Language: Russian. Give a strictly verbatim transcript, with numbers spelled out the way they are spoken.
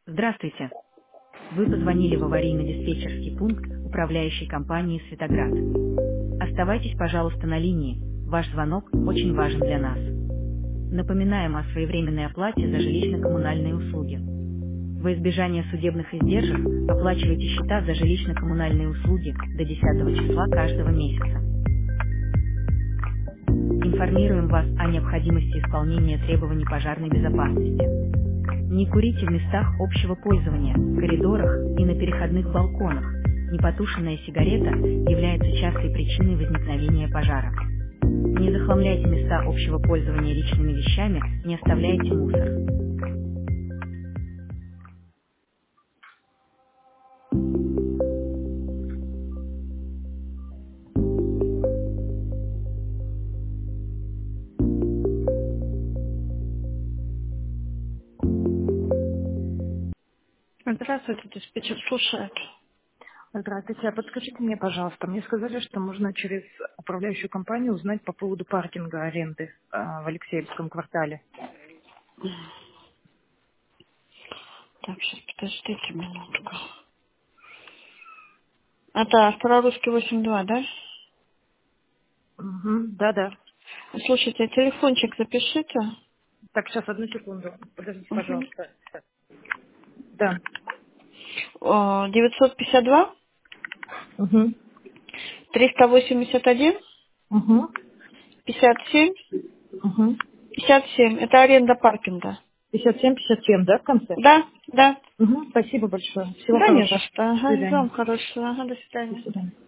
Здравствуйте. Вы позвонили в аварийно-диспетчерский пункт управляющей компании «Светоград». Оставайтесь, пожалуйста, на линии. Ваш звонок очень важен для нас. Напоминаем о своевременной оплате за жилищно-коммунальные услуги. Во избежание судебных издержек оплачивайте счета за жилищно-коммунальные услуги до десятого числа каждого месяца. Информируем вас о необходимости исполнения требований пожарной безопасности. Не курите в местах общего пользования, коридорах и на переходных балконах. Непотушенная сигарета является частой причиной возникновения пожара. Не захламляйте места общего пользования личными вещами, не оставляйте мусор. Здравствуйте, диспетчер слушает. Здравствуйте. А подскажите мне, пожалуйста, мне сказали, что можно через управляющую компанию узнать по поводу паркинга аренды а, в Алексеевском квартале. Так, сейчас подождите минутку. Это Старорусский восемь два, да? Угу. Да-да. Слушайте, телефончик запишите. Так, сейчас, одну секунду. Подождите, Угу. пожалуйста. Да. О, девятьсот пятьдесят два Угу. триста восемьдесят один Угу. пятьдесят семь Угу. пятьдесят семь. Это аренда паркинга. пятьдесят семь пятьдесят семь, да, в конце? Да, да. Угу. Спасибо большое. Всего Да, не за хорошего. что. До Ага, свидания. вам хорошего. Ага, до До свидания. свидания.